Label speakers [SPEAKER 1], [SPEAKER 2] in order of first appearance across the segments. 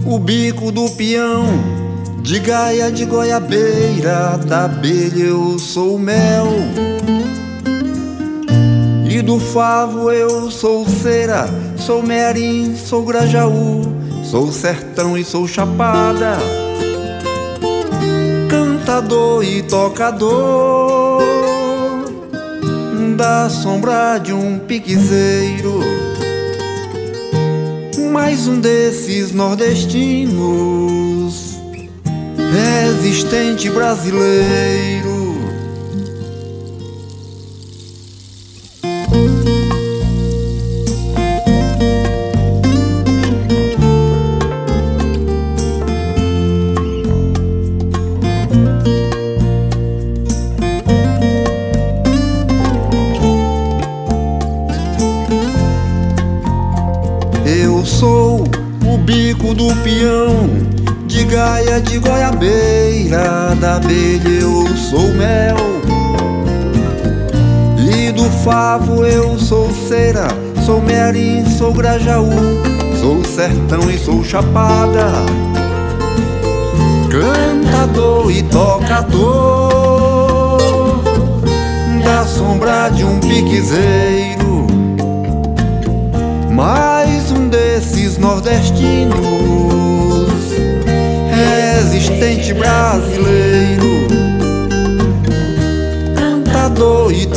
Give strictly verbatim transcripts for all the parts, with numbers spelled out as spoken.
[SPEAKER 1] o bico do peão, de gaia de goiabeira, da abelha eu sou o mel, e do favo eu sou cera, sou merim, sou grajaú, sou sertão e sou chapada, cantador e tocador da sombra de um piquezeiro, mais um desses nordestinos, resistente brasileiro. Eu sou o bico do peão, de gaia de goiabeira, da abelha eu sou mel, e do favo eu sou cera, sou merim, sou grajaú, sou sertão e sou chapada, cantador e tocador da sombra de um piquezeiro, mais um desses nordestinos, resistente brasileiro, cantador e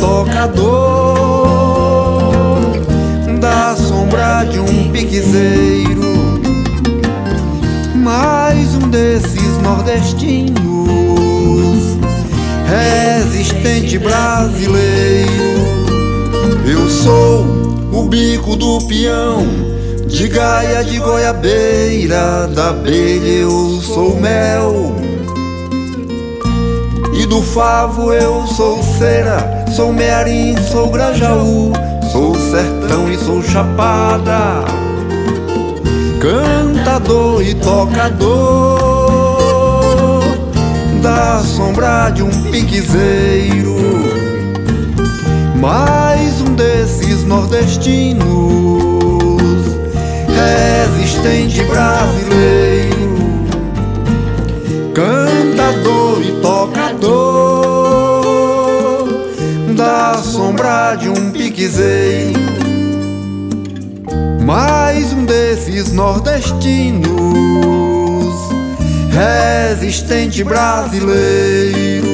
[SPEAKER 1] tocador da sombra de um piquezeiro, mais um desses nordestinos, resistente brasileiro. Eu sou o bico do peão, de gaia de goiabeira, da abelha eu sou mel, e do favo eu sou cera, sou merim, sou grajaú, sou sertão e sou chapada, cantador e tocador da sombra de um piquezeiro, mais um desses nordestinos, resistente brasileiro, cantador e tocador da sombra de um piquezeiro, mais um desses nordestinos, resistente brasileiro.